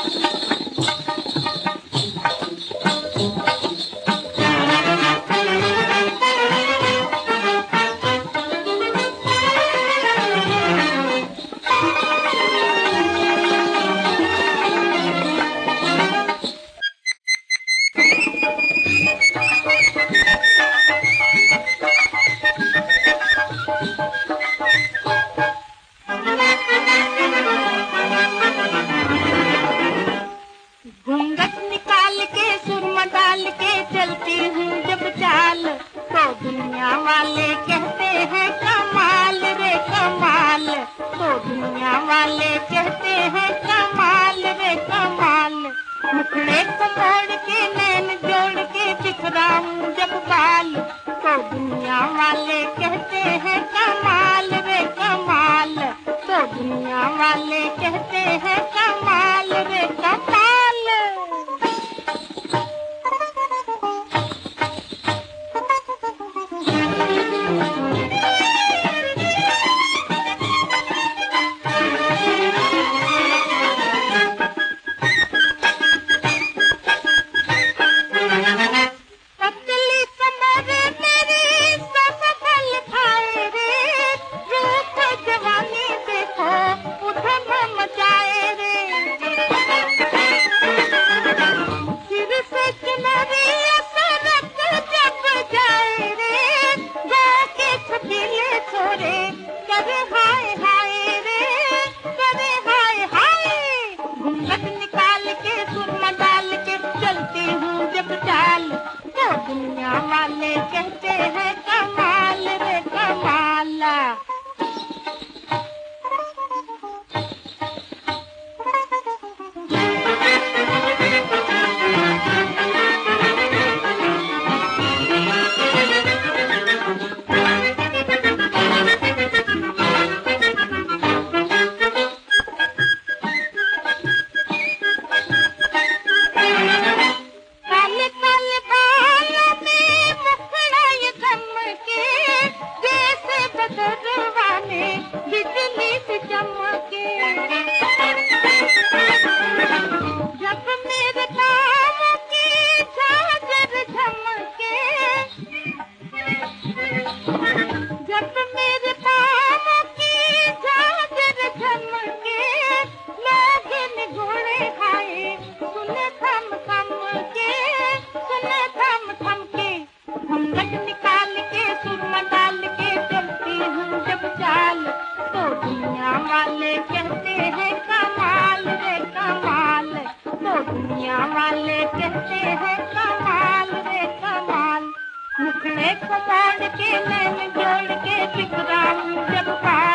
घूंघट निकाल के सुरमा डाल के चलती हूँ जब चाल, तो दुनिया वाले कहते हैं कमाल रे कमाल, तो दुनिया वाले कहते हैं कमाल रे कमाल। मुखड़े को मोड़ के नैन जोड़ के बिखराऊं जब बाल, तो दुनिया वाले कहते हैं कमाल रे कमाल, तो दुनिया वाले कहते हैं कमाल रे कमाल। दुनिया वाले कहते हैं कमाल रे कमाल। वाले कहते हैं कमाल रे कमाल, तो दुनिया वाले कहते हैं कमाल रे कमाल। मुखड़े को मोड़ के नैन जोड़ के बिखराऊं जब